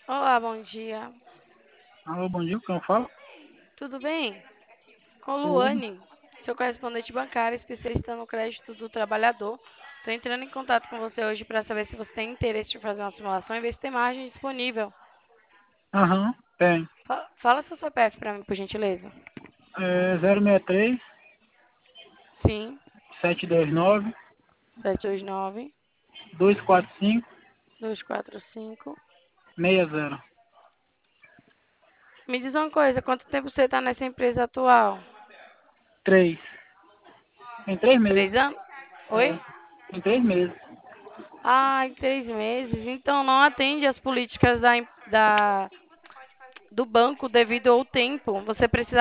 Olá, bom dia. Alô, bom dia, quem fala? Tudo bem? Com Tudo. Luane, seu correspondente bancário, especialista no crédito do trabalhador. Estou entrando em contato com você hoje para saber se você tem interesse de fazer uma simulação e ver se tem margem disponível. Aham, tem. Fala seu CPF para mim, por gentileza. É 063 Sim, 729 729 245 245. 60. Me diz uma coisa, quanto tempo você está nessa empresa atual? 3. Em 3 meses. 3 anos? Oi? É, em 3 meses. Ah, em 3 meses. Então não atende às políticas do banco devido ao tempo. Você precisa